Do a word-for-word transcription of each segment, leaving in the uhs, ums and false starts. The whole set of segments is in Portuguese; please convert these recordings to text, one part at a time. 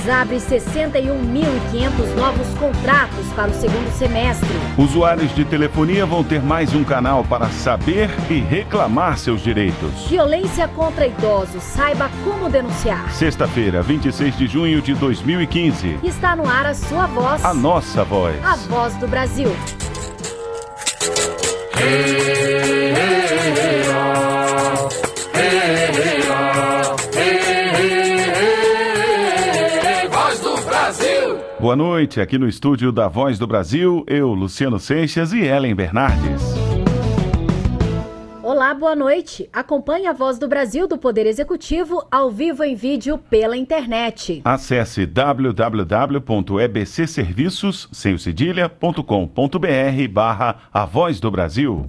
FIES abre sessenta e um mil e quinhentos novos contratos para o segundo semestre. Usuários de telefonia vão ter mais um canal para saber e reclamar seus direitos. Violência contra idosos, saiba como denunciar. Sexta-feira, vinte e seis de junho de dois mil e quinze. Está no ar a sua voz. A nossa voz. A voz do Brasil. Hey, hey, hey, oh. Hey, hey, oh. Hey, hey, hey, Voz do Brasil. Boa noite, aqui no estúdio da Voz do Brasil, eu, Luciano Seixas e Ellen Bernardes. Olá, boa noite. Acompanhe a Voz do Brasil do Poder Executivo ao vivo em vídeo pela internet. Acesse w w w ponto e b c serviços sem o cedilha ponto com ponto b r barra A Voz do Brasil.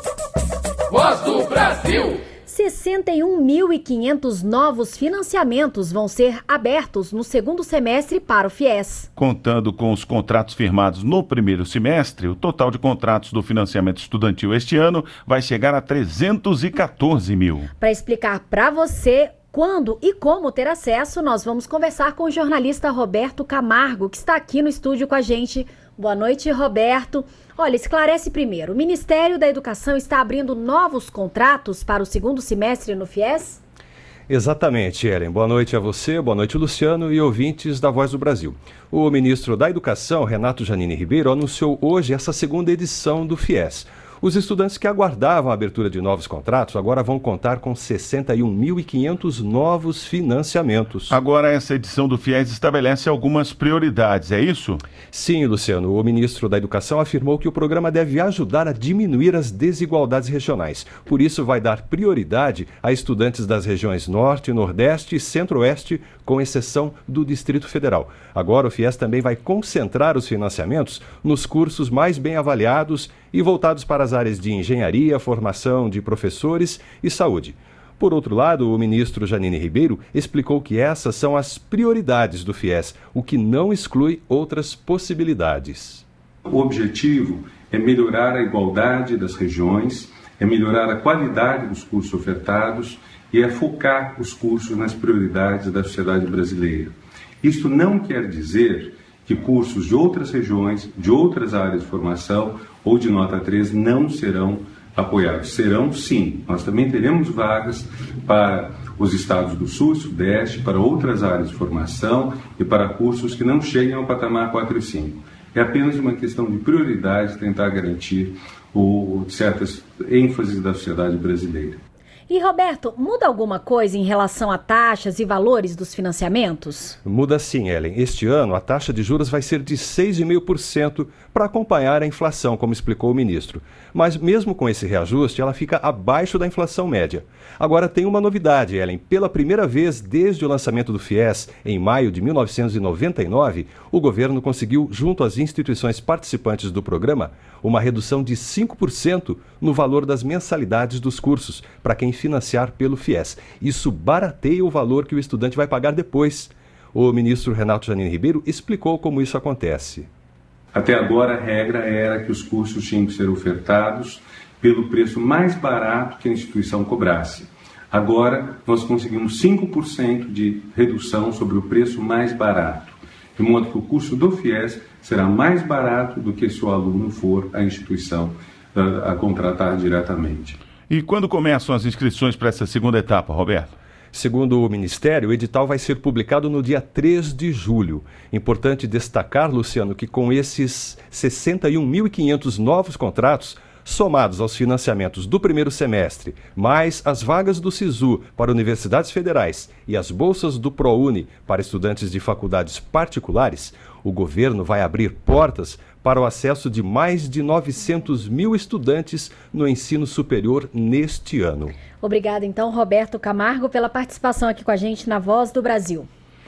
Voz do Brasil. sessenta e um mil e quinhentos novos financiamentos vão ser abertos no segundo semestre para o FIES. Contando com os contratos firmados no primeiro semestre, o total de contratos do financiamento estudantil este ano vai chegar a trezentos e quatorze mil. Para explicar para você quando e como ter acesso, nós vamos conversar com o jornalista Roberto Camargo, que está aqui no estúdio com a gente. Boa noite, Roberto. Olha, esclarece primeiro, o Ministério da Educação está abrindo novos contratos para o segundo semestre no FIES? Exatamente, Ellen. Boa noite a você, boa noite, Luciano e ouvintes da Voz do Brasil. O ministro da Educação, Renato Janine Ribeiro, anunciou hoje essa segunda edição do FIES. Os estudantes que aguardavam a abertura de novos contratos agora vão contar com sessenta e um mil e quinhentos novos financiamentos. Agora essa edição do FIES estabelece algumas prioridades, é isso? Sim, Luciano. O ministro da Educação afirmou que o programa deve ajudar a diminuir as desigualdades regionais. Por isso vai dar prioridade a estudantes das regiões Norte, Nordeste e Centro-Oeste, com exceção do Distrito Federal. Agora o FIES também vai concentrar os financiamentos nos cursos mais bem avaliados e voltados para as áreas de engenharia, formação de professores e saúde. Por outro lado, o ministro Janine Ribeiro explicou que essas são as prioridades do FIES, o que não exclui outras possibilidades. O objetivo é melhorar a igualdade das regiões, é melhorar a qualidade dos cursos ofertados e é focar os cursos nas prioridades da sociedade brasileira. Isto não quer dizer que cursos de outras regiões, de outras áreas de formação ou de nota três não serão apoiados. Serão sim. Nós também teremos vagas para os estados do Sul e Sudeste, para outras áreas de formação e para cursos que não chegam ao patamar quatro e cinco. É apenas uma questão de prioridade tentar garantir o, certas ênfases da sociedade brasileira. E, Roberto, muda alguma coisa em relação a taxas e valores dos financiamentos? Muda sim, Ellen. Este ano, a taxa de juros vai ser de seis vírgula cinco por cento para acompanhar a inflação, como explicou o ministro. Mas mesmo com esse reajuste, ela fica abaixo da inflação média. Agora tem uma novidade, Ellen. Pela primeira vez desde o lançamento do FIES, em maio de mil novecentos e noventa e nove, o governo conseguiu, junto às instituições participantes do programa, uma redução de cinco por cento no valor das mensalidades dos cursos, para quem financiar pelo FIES. Isso barateia o valor que o estudante vai pagar depois. O ministro Renato Janine Ribeiro explicou como isso acontece. Até agora a regra era que os cursos tinham que ser ofertados pelo preço mais barato que a instituição cobrasse. Agora nós conseguimos cinco por cento de redução sobre o preço mais barato, de modo que o curso do FIES será mais barato do que se o aluno for à instituição a, a contratar diretamente. E quando começam as inscrições para essa segunda etapa, Roberto? Segundo o Ministério, o edital vai ser publicado no dia três de julho. Importante destacar, Luciano, que com esses sessenta e um mil e quinhentos novos contratos, somados aos financiamentos do primeiro semestre, mais as vagas do SISU para universidades federais e as bolsas do ProUni para estudantes de faculdades particulares, o governo vai abrir portas para o acesso de mais de novecentos mil estudantes no ensino superior neste ano. Obrigada, então, Roberto Camargo, pela participação aqui com a gente na Voz do Brasil.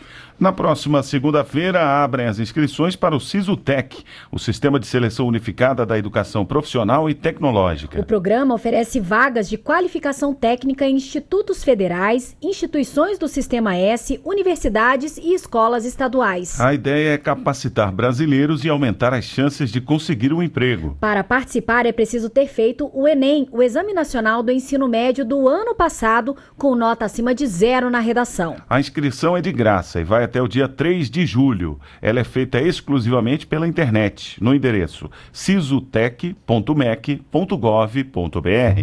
Na próxima segunda-feira, abrem as inscrições para o SISUTEC, o Sistema de Seleção Unificada da Educação Profissional e Tecnológica. O programa oferece vagas de qualificação técnica em institutos federais, instituições do Sistema S, universidades e escolas estaduais. A ideia é capacitar brasileiros e aumentar as chances de conseguir um emprego. Para participar, é preciso ter feito o Enem, o Exame Nacional do Ensino Médio do ano passado, com nota acima de zero na redação. A inscrição é de graça e vai até o dia três de julho. Ela é feita exclusivamente pela internet, no endereço sisutec ponto mec ponto gov ponto br.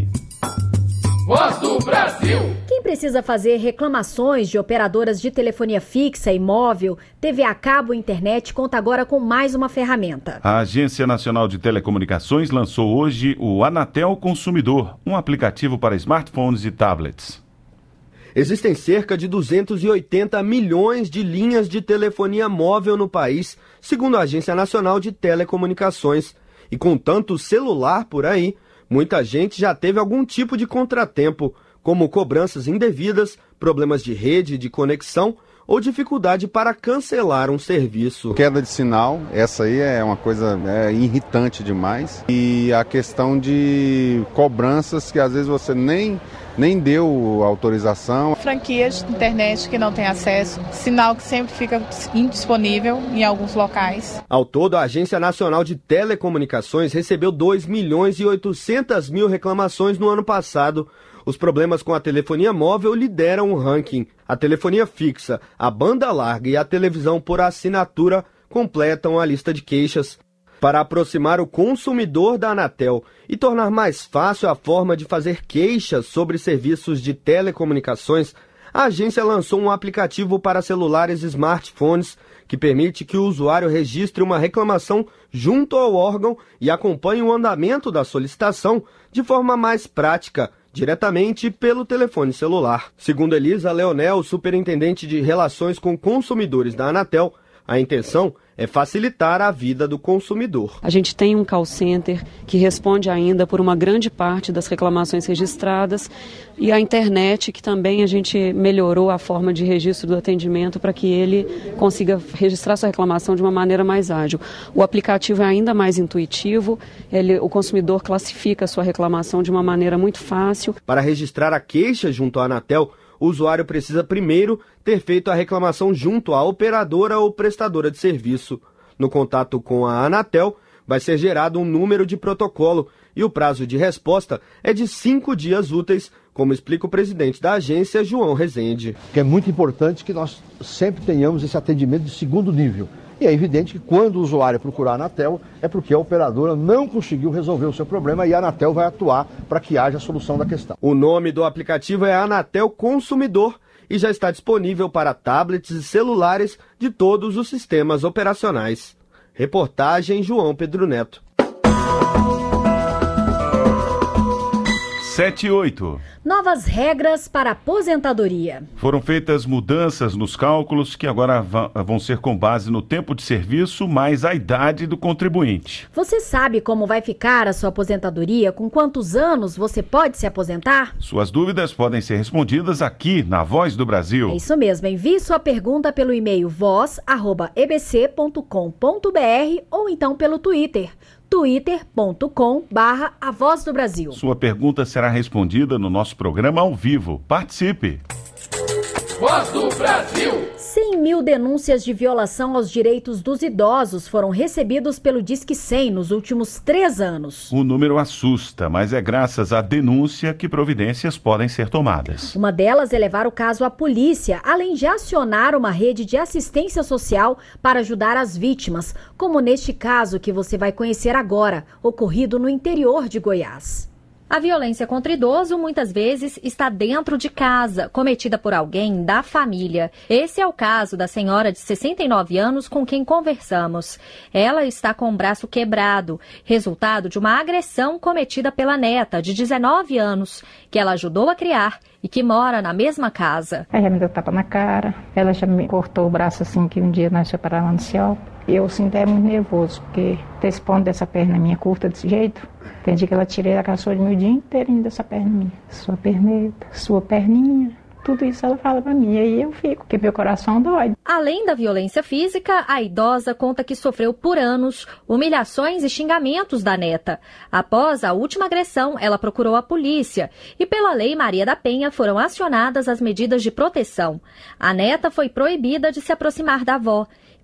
Voz do Brasil. Quem precisa fazer reclamações de operadoras de telefonia fixa e móvel, T V a cabo e internet, conta agora com mais uma ferramenta. A Agência Nacional de Telecomunicações lançou hoje o Anatel Consumidor, um aplicativo para smartphones e tablets. Existem cerca de duzentos e oitenta milhões de linhas de telefonia móvel no país, segundo a Agência Nacional de Telecomunicações. E com tanto celular por aí, muita gente já teve algum tipo de contratempo, como cobranças indevidas, problemas de rede, de conexão ou dificuldade para cancelar um serviço. Queda de sinal, essa aí é uma coisa é, irritante demais. E a questão de cobranças que às vezes você nem, nem deu autorização. Franquias de internet que não tem acesso, sinal que sempre fica indisponível em alguns locais. Ao todo, a Agência Nacional de Telecomunicações recebeu dois milhões e oitocentas mil reclamações no ano passado. Os problemas com a telefonia móvel lideram o ranking. A telefonia fixa, a banda larga e a televisão por assinatura completam a lista de queixas. Para aproximar o consumidor da Anatel e tornar mais fácil a forma de fazer queixas sobre serviços de telecomunicações, a agência lançou um aplicativo para celulares e smartphones que permite que o usuário registre uma reclamação junto ao órgão e acompanhe o andamento da solicitação de forma mais prática, diretamente pelo telefone celular. Segundo Elisa Leonel, superintendente de Relações com Consumidores da Anatel, a intenção é facilitar a vida do consumidor. A gente tem um call center que responde ainda por uma grande parte das reclamações registradas e a internet, que também a gente melhorou a forma de registro do atendimento para que ele consiga registrar sua reclamação de uma maneira mais ágil. O aplicativo é ainda mais intuitivo, ele, o consumidor classifica a sua reclamação de uma maneira muito fácil. Para registrar a queixa junto à Anatel, o usuário precisa primeiro ter feito a reclamação junto à operadora ou prestadora de serviço. No contato com a Anatel, vai ser gerado um número de protocolo e o prazo de resposta é de cinco dias úteis, como explica o presidente da agência, João Rezende. É muito importante que nós sempre tenhamos esse atendimento de segundo nível. E é evidente que quando o usuário procurar a Anatel, é porque a operadora não conseguiu resolver o seu problema e a Anatel vai atuar para que haja a solução da questão. O nome do aplicativo é Anatel Consumidor e já está disponível para tablets e celulares de todos os sistemas operacionais. Reportagem João Pedro Neto. sete e oito. Novas regras para aposentadoria. Foram feitas mudanças nos cálculos que agora vão ser com base no tempo de serviço mais a idade do contribuinte. Você sabe como vai ficar a sua aposentadoria? Com quantos anos você pode se aposentar? Suas dúvidas podem ser respondidas aqui na Voz do Brasil. É isso mesmo. Envie sua pergunta pelo e-mail voz arroba e b c ponto com ponto b r ou então pelo Twitter. twitter ponto com barra A Voz do Brasil. Sua pergunta será respondida no nosso programa ao vivo. Participe! Voz do Brasil. cem mil denúncias de violação aos direitos dos idosos foram recebidos pelo Disque cem nos últimos três anos. O número assusta, mas é graças à denúncia que providências podem ser tomadas. Uma delas é levar o caso à polícia, além de acionar uma rede de assistência social para ajudar as vítimas, como neste caso que você vai conhecer agora, ocorrido no interior de Goiás. A violência contra idoso muitas vezes está dentro de casa, cometida por alguém da família. Esse é o caso da senhora de sessenta e nove anos com quem conversamos. Ela está com o braço quebrado, resultado de uma agressão cometida pela neta de dezenove anos, que ela ajudou a criar e que mora na mesma casa. Ela já me deu tapa na cara, ela já me cortou o braço assim que um dia nós separamos no céu. Eu sinto é muito nervoso, porque ter esse ponto dessa perna minha curta desse jeito, tem dia que ela tirei, ela caçou de mim o dia inteirinho dessa perna minha. Sua perneta, sua perninha, tudo isso ela fala pra mim, e aí eu fico, porque meu coração dói. Além da violência física, a idosa conta que sofreu por anos humilhações e xingamentos da neta. Após a última agressão, ela procurou a polícia e pela Lei Maria da Penha foram acionadas as medidas de proteção. A neta foi proibida de se aproximar da avó.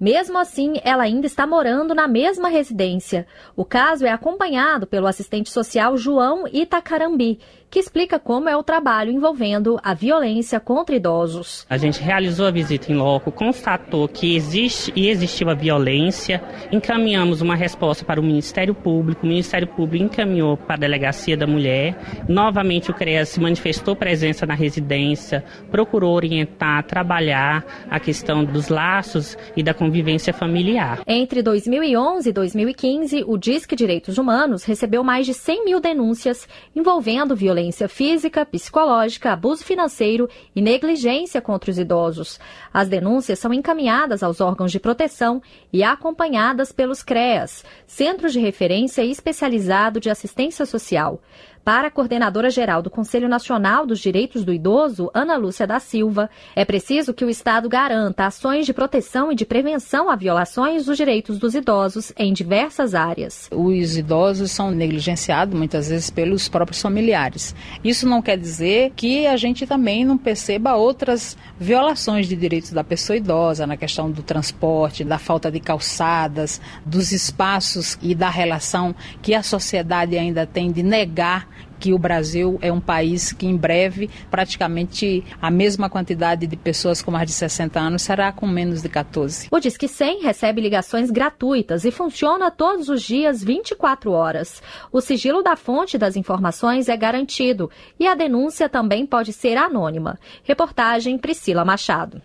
Mesmo assim, ela ainda está morando na mesma residência. O caso é acompanhado pelo assistente social João Itacarambi, que explica como é o trabalho envolvendo a violência contra idosos. A gente realizou a visita em loco, constatou que existe e existiu a violência, encaminhamos uma resposta para o Ministério Público, o Ministério Público encaminhou para a Delegacia da Mulher, novamente o CREAS se manifestou presença na residência, procurou orientar, trabalhar a questão dos laços e da convivência familiar. Entre dois mil e onze e dois mil e quinze, o Disque Direitos Humanos recebeu mais de cem mil denúncias envolvendo violência violência física, psicológica, abuso financeiro e negligência contra os idosos. As denúncias são encaminhadas aos órgãos de proteção e acompanhadas pelos CREAS, Centros de Referência Especializado de Assistência Social. Para a coordenadora-geral do Conselho Nacional dos Direitos do Idoso, Ana Lúcia da Silva, é preciso que o Estado garanta ações de proteção e de prevenção a violações dos direitos dos idosos em diversas áreas. Os idosos são negligenciados muitas vezes pelos próprios familiares. Isso não quer dizer que a gente também não perceba outras violações de direitos da pessoa idosa, na questão do transporte, da falta de calçadas, dos espaços e da relação que a sociedade ainda tem de negar que o Brasil é um país que em breve praticamente a mesma quantidade de pessoas com mais de sessenta anos será com menos de quatorze. O Disque cem recebe ligações gratuitas e funciona todos os dias vinte e quatro horas. O sigilo da fonte das informações é garantido e a denúncia também pode ser anônima. Reportagem Priscila Machado.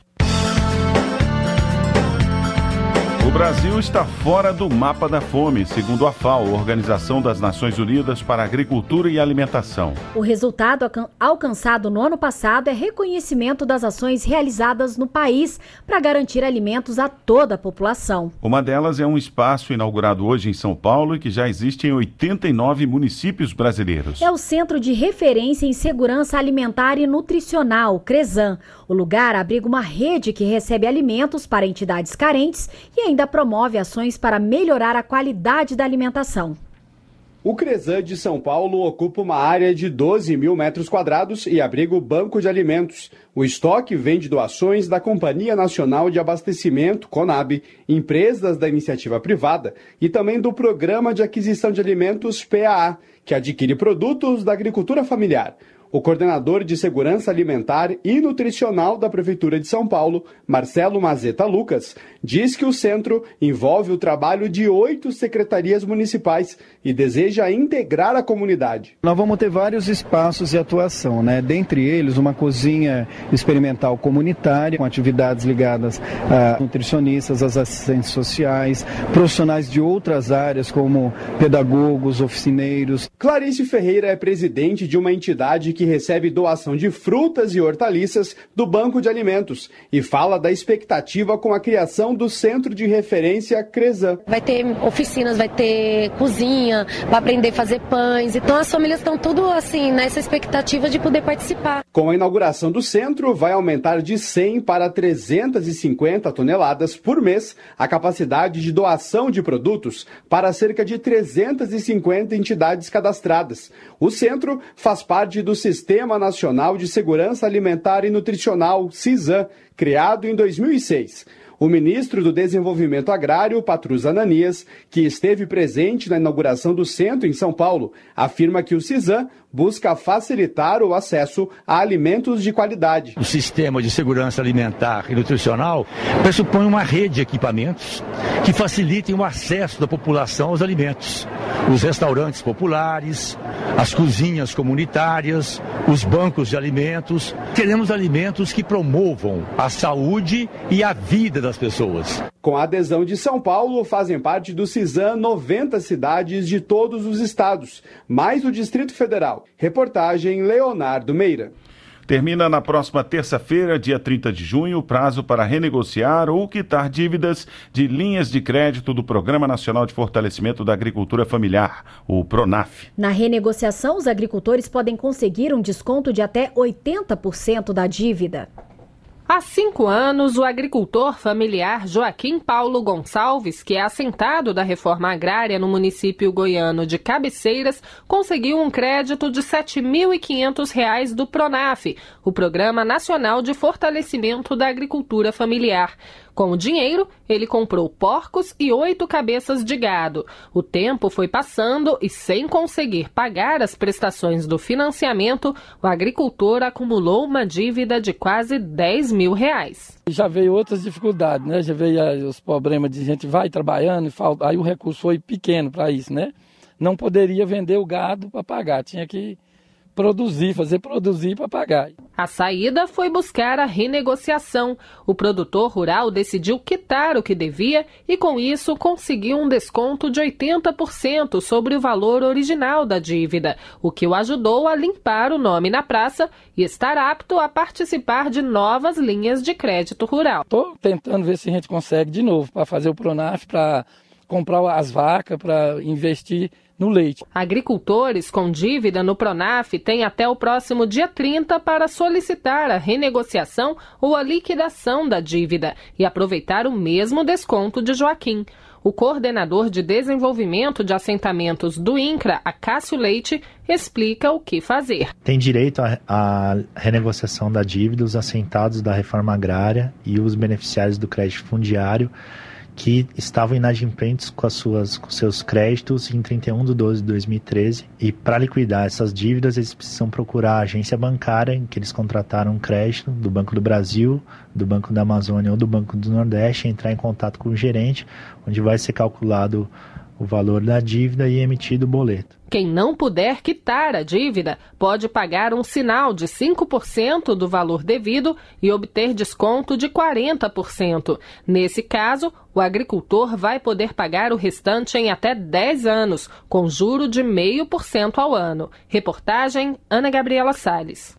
O Brasil está fora do mapa da fome, segundo a FAO, Organização das Nações Unidas para a Agricultura e Alimentação. O resultado alcançado no ano passado é reconhecimento das ações realizadas no país para garantir alimentos a toda a população. Uma delas é um espaço inaugurado hoje em São Paulo e que já existe em oitenta e nove municípios brasileiros. É o Centro de Referência em Segurança Alimentar e Nutricional, CRESAN. O lugar abriga uma rede que recebe alimentos para entidades carentes e ainda promove ações para melhorar a qualidade da alimentação. O CRESAN de São Paulo ocupa uma área de doze mil metros quadrados e abriga o Banco de Alimentos. O estoque vem de doações da Companhia Nacional de Abastecimento, CONAB, empresas da iniciativa privada e também do Programa de Aquisição de Alimentos, P A A, que adquire produtos da agricultura familiar. O coordenador de Segurança Alimentar e Nutricional da Prefeitura de São Paulo, Marcelo Mazeta Lucas, diz que o centro envolve o trabalho de oito secretarias municipais e deseja integrar a comunidade. Nós vamos ter vários espaços de atuação, né? Dentre eles, uma cozinha experimental comunitária, com atividades ligadas a nutricionistas, às assistentes sociais, profissionais de outras áreas, como pedagogos, oficineiros. Clarice Ferreira é presidente de uma entidade que recebe doação de frutas e hortaliças do Banco de Alimentos e fala da expectativa com a criação do Centro de Referência CRESAN. Vai ter oficinas, vai ter cozinha, vai aprender a fazer pães, então as famílias estão tudo assim nessa expectativa de poder participar. Com a inauguração do centro, vai aumentar de cem para trezentas e cinquenta toneladas por mês a capacidade de doação de produtos para cerca de trezentas e cinquenta entidades cadastradas. O centro faz parte do Sistema Nacional de Segurança Alimentar e Nutricional, SISAN, criado em dois mil e seis. O ministro do Desenvolvimento Agrário, Patrus Ananias, que esteve presente na inauguração do centro em São Paulo, afirma que o SISAN busca facilitar o acesso a alimentos de qualidade. O sistema de segurança alimentar e nutricional pressupõe uma rede de equipamentos que facilitem o acesso da população aos alimentos. Os restaurantes populares, as cozinhas comunitárias, os bancos de alimentos. Queremos alimentos que promovam a saúde e a vida das pessoas. Com a adesão de São Paulo, fazem parte do SISAN noventa cidades de todos os estados, mais o Distrito Federal. Reportagem Leonardo Meira. Termina na próxima terça-feira, dia trinta de junho, o prazo para renegociar ou quitar dívidas de linhas de crédito do Programa Nacional de Fortalecimento da Agricultura Familiar, o PRONAF. Na renegociação, os agricultores podem conseguir um desconto de até oitenta por cento da dívida. Há cinco anos, o agricultor familiar Joaquim Paulo Gonçalves, que é assentado da reforma agrária no município goiano de Cabeceiras, conseguiu um crédito de sete mil e quinhentos reais do PRONAF, o Programa Nacional de Fortalecimento da Agricultura Familiar. Com o dinheiro, ele comprou porcos e oito cabeças de gado. O tempo foi passando e, sem conseguir pagar as prestações do financiamento, o agricultor acumulou uma dívida de quase dez mil reais. Já veio outras dificuldades, né? Já veio aí os problemas de gente vai trabalhando e falta, aí o recurso foi pequeno para isso, né? Não poderia vender o gado para pagar, tinha que produzir, fazer produzir para pagar. A saída foi buscar a renegociação. O produtor rural decidiu quitar o que devia e, com isso, conseguiu um desconto de oitenta por cento sobre o valor original da dívida, o que o ajudou a limpar o nome na praça e estar apto a participar de novas linhas de crédito rural. Estou tentando ver se a gente consegue de novo para fazer o Pronaf, para comprar as vacas, para investir no leite. Agricultores com dívida no Pronaf têm até o próximo dia trinta para solicitar a renegociação ou a liquidação da dívida e aproveitar o mesmo desconto de Joaquim. O coordenador de desenvolvimento de assentamentos do INCRA, Acácio Leite, explica o que fazer. Tem direito à renegociação da dívida os assentados da reforma agrária e os beneficiários do crédito fundiário que estavam inadimplentes com, as suas, com seus créditos em trinta e um de doze de dois mil e treze. E para liquidar essas dívidas, eles precisam procurar a agência bancária em que eles contrataram um crédito do Banco do Brasil, do Banco da Amazônia ou do Banco do Nordeste, entrar em contato com o gerente, onde vai ser calculado o valor da dívida e emitido o boleto. Quem não puder quitar a dívida pode pagar um sinal de cinco por cento do valor devido e obter desconto de quarenta por cento. Nesse caso, o agricultor vai poder pagar o restante em até dez anos, com juro de zero vírgula cinco por cento ao ano. Reportagem Ana Gabriela Salles.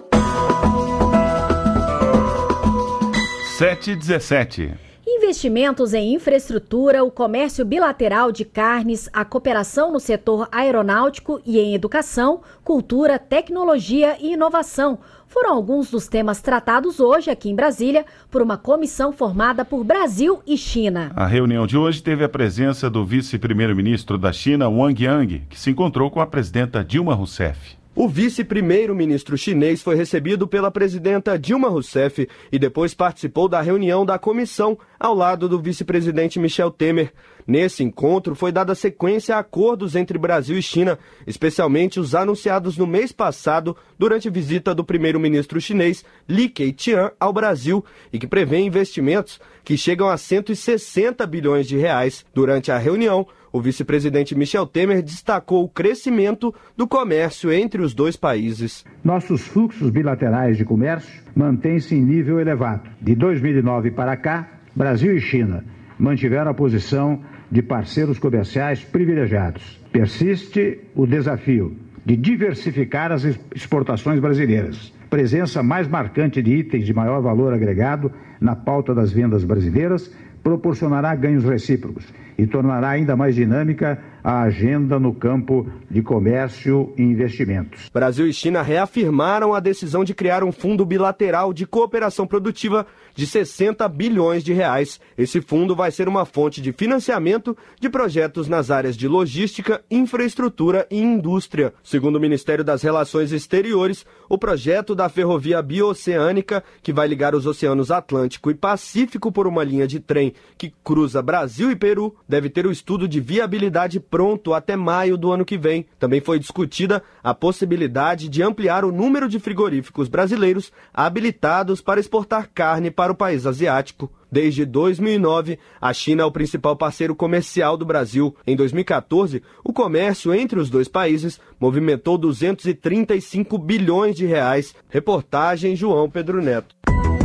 sete e dezessete. Investimentos em infraestrutura, o comércio bilateral de carnes, a cooperação no setor aeronáutico e em educação, cultura, tecnologia e inovação foram alguns dos temas tratados hoje aqui em Brasília por uma comissão formada por Brasil e China. A reunião de hoje teve a presença do vice-primeiro-ministro da China, Wang Yang, que se encontrou com a presidenta Dilma Rousseff. O vice-primeiro-ministro chinês foi recebido pela presidenta Dilma Rousseff e depois participou da reunião da comissão ao lado do vice-presidente Michel Temer. Nesse encontro foi dada sequência a acordos entre Brasil e China, especialmente os anunciados no mês passado durante a visita do primeiro-ministro chinês Li Keqiang ao Brasil e que prevê investimentos que chegam a cento e sessenta bilhões de reais. Durante a reunião, o vice-presidente Michel Temer destacou o crescimento do comércio entre os dois países. Nossos fluxos bilaterais de comércio mantêm-se em nível elevado. De dois mil e nove para cá, Brasil e China mantiveram a posição de parceiros comerciais privilegiados. Persiste o desafio de diversificar as exportações brasileiras. Presença mais marcante de itens de maior valor agregado na pauta das vendas brasileiras proporcionará ganhos recíprocos e tornará ainda mais dinâmica a agenda no campo de comércio e investimentos. Brasil e China reafirmaram a decisão de criar um fundo bilateral de cooperação produtiva de sessenta bilhões de reais. Esse fundo vai ser uma fonte de financiamento de projetos nas áreas de logística, infraestrutura e indústria. Segundo o Ministério das Relações Exteriores, o projeto da ferrovia bioceânica, que vai ligar os oceanos Atlântico e Pacífico por uma linha de trem que cruza Brasil e Peru, deve ter o estudo de viabilidade pronto até maio do ano que vem. Também foi discutida a possibilidade de ampliar o número de frigoríficos brasileiros habilitados para exportar carne para o país asiático. Desde dois mil e nove, a China é o principal parceiro comercial do Brasil. Em dois mil e quatorze, o comércio entre os dois países movimentou duzentos e trinta e cinco bilhões de reais. Reportagem João Pedro Neto.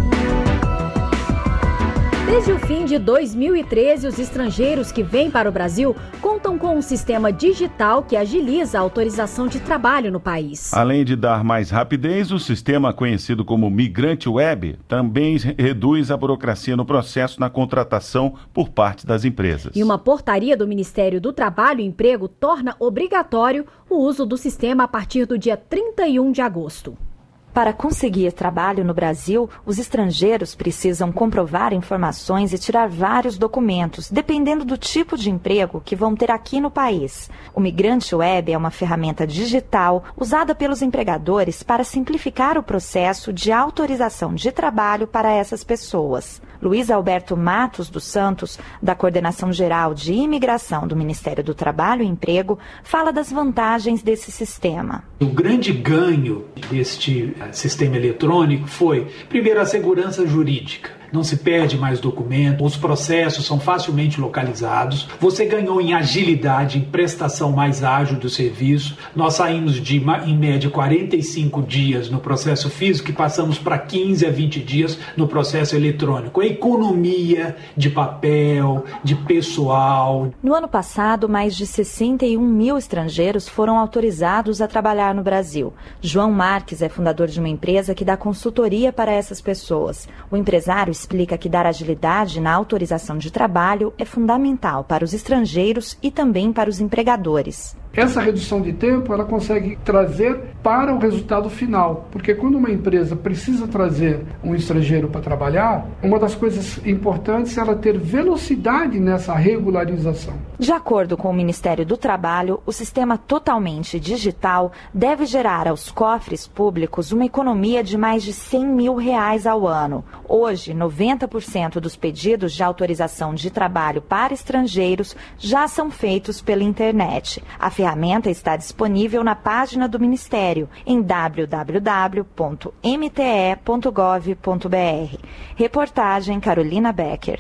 Desde o fim de dois mil e treze, os estrangeiros que vêm para o Brasil contam com um sistema digital que agiliza a autorização de trabalho no país. Além de dar mais rapidez, o sistema conhecido como Migrante Web também reduz a burocracia no processo na contratação por parte das empresas. E uma portaria do Ministério do Trabalho e Emprego torna obrigatório o uso do sistema a partir do dia trinta e um de agosto. Para conseguir trabalho no Brasil, os estrangeiros precisam comprovar informações e tirar vários documentos, dependendo do tipo de emprego que vão ter aqui no país. O Migrante Web é uma ferramenta digital usada pelos empregadores para simplificar o processo de autorização de trabalho para essas pessoas. Luiz Alberto Matos dos Santos, da Coordenação Geral de Imigração do Ministério do Trabalho e Emprego, fala das vantagens desse sistema. O grande ganho deste sistema eletrônico foi, primeiro, a segurança jurídica. Não se perde mais documento, os processos são facilmente localizados. Você ganhou em agilidade, em prestação mais ágil do serviço. Nós saímos de, em média, quarenta e cinco dias no processo físico e passamos para quinze a vinte dias no processo eletrônico. A economia de papel, de pessoal. No ano passado, mais de sessenta e um mil estrangeiros foram autorizados a trabalhar no Brasil. João Marques é fundador de uma empresa que dá consultoria para essas pessoas. O empresário explica que dar agilidade na autorização de trabalho é fundamental para os estrangeiros e também para os empregadores. Essa redução de tempo ela consegue trazer para o resultado final, porque quando uma empresa precisa trazer um estrangeiro para trabalhar, uma das coisas importantes é ela ter velocidade nessa regularização. De acordo com o Ministério do Trabalho, o sistema totalmente digital deve gerar aos cofres públicos uma economia de mais de cem mil reais ao ano. Hoje, noventa por cento dos pedidos de autorização de trabalho para estrangeiros já são feitos pela internet. A A ferramenta está disponível na página do Ministério em w w w ponto m t e ponto gov ponto b r. Reportagem Carolina Becker.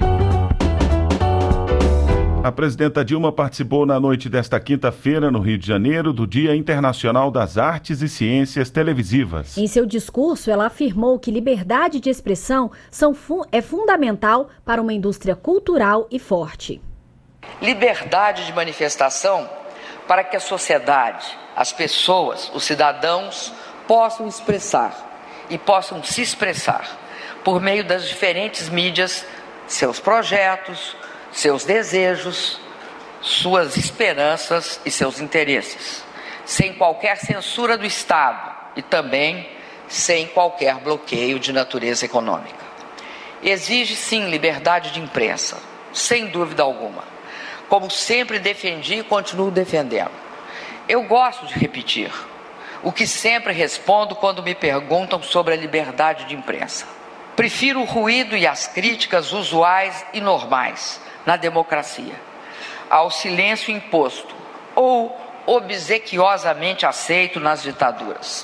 A presidenta Dilma participou na noite desta quinta-feira, no Rio de Janeiro, do Dia Internacional das Artes e Ciências Televisivas. Em seu discurso, ela afirmou que liberdade de expressão são fu- é fundamental para uma indústria cultural e forte. Liberdade de manifestação para que a sociedade, as pessoas, os cidadãos possam expressar e possam se expressar por meio das diferentes mídias, seus projetos, seus desejos, suas esperanças e seus interesses, sem qualquer censura do Estado e também sem qualquer bloqueio de natureza econômica. Exige sim liberdade de imprensa, sem dúvida alguma. Como sempre defendi e continuo defendendo. Eu gosto de repetir o que sempre respondo quando me perguntam sobre a liberdade de imprensa. Prefiro o ruído e as críticas usuais e normais na democracia, ao silêncio imposto ou obsequiosamente aceito nas ditaduras.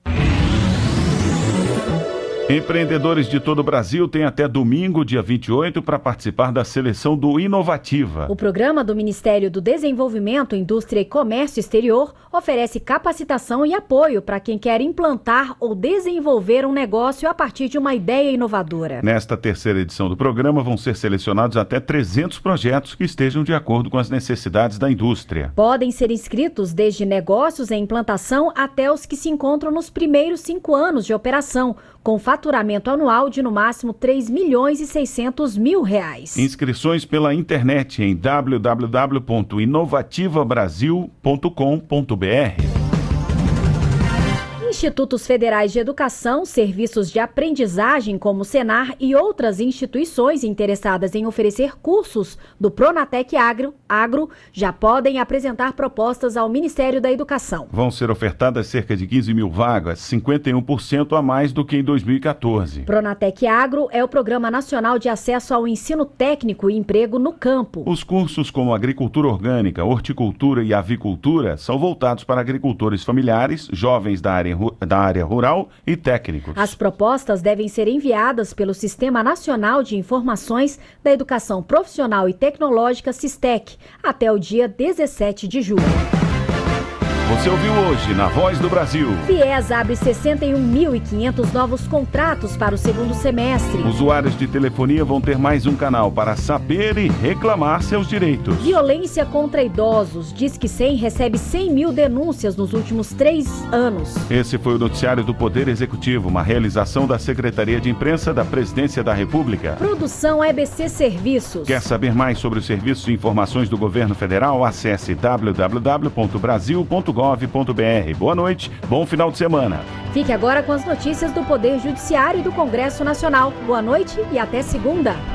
Empreendedores de todo o Brasil têm até domingo, dia vinte e oito, para participar da seleção do Inovativa. O programa do Ministério do Desenvolvimento, Indústria e Comércio Exterior oferece capacitação e apoio para quem quer implantar ou desenvolver um negócio a partir de uma ideia inovadora. Nesta terceira edição do programa vão ser selecionados até trezentos projetos que estejam de acordo com as necessidades da indústria. Podem ser inscritos desde negócios em implantação até os que se encontram nos primeiros cinco anos de operação, com faturamento anual de no máximo três milhões e seiscentos mil reais. Inscrições pela internet em w w w ponto inovativa brasil ponto com ponto b r. Institutos Federais de Educação, serviços de aprendizagem como o Senar e outras instituições interessadas em oferecer cursos do Pronatec Agro, Agro já podem apresentar propostas ao Ministério da Educação. Vão ser ofertadas cerca de quinze mil vagas, cinquenta e um por cento a mais do que em dois mil e quatorze. Pronatec Agro é o Programa Nacional de Acesso ao Ensino Técnico e Emprego no Campo. Os cursos como Agricultura Orgânica, Horticultura e Avicultura são voltados para agricultores familiares, jovens da área da área rural e técnicos. As propostas devem ser enviadas pelo Sistema Nacional de Informações da Educação Profissional e Tecnológica, SISTEC, até o dia dezessete de julho. Você ouviu hoje na Voz do Brasil. Fies abre sessenta e um mil e quinhentos novos contratos para o segundo semestre. Usuários de telefonia vão ter mais um canal para saber e reclamar seus direitos. Violência contra idosos. Disque cem recebe cem mil denúncias nos últimos três anos. Esse foi o noticiário do Poder Executivo, uma realização da Secretaria de Imprensa da Presidência da República. Produção E B C Serviços. Quer saber mais sobre os serviços e informações do Governo Federal? Acesse w w w ponto brasil ponto gov gov ponto br. Boa noite, bom final de semana. Fique agora com as notícias do Poder Judiciário e do Congresso Nacional. Boa noite e até segunda.